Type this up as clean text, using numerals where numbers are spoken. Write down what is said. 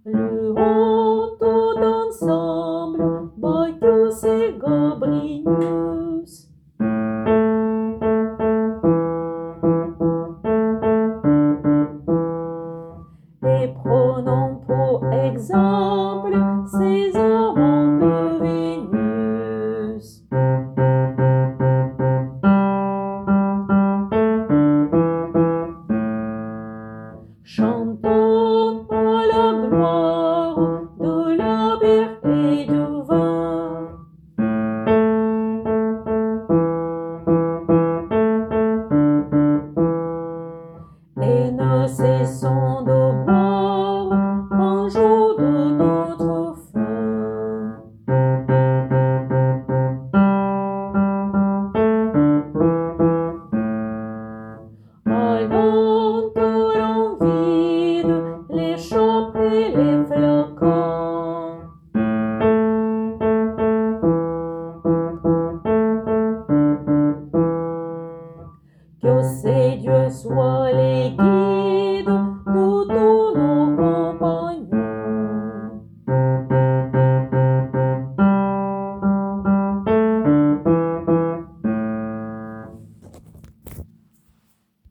Le haut tout ensemble, Bacchus et Gambrinus. Et prenons pour exemple ces amants de Vénus. Chantons à la gloire de la bière et du vin. Et ne cessons de boire qu'un jour de notre fin. Allons que l'on vide les chopes et les flacons. Que ces dieux soient les guides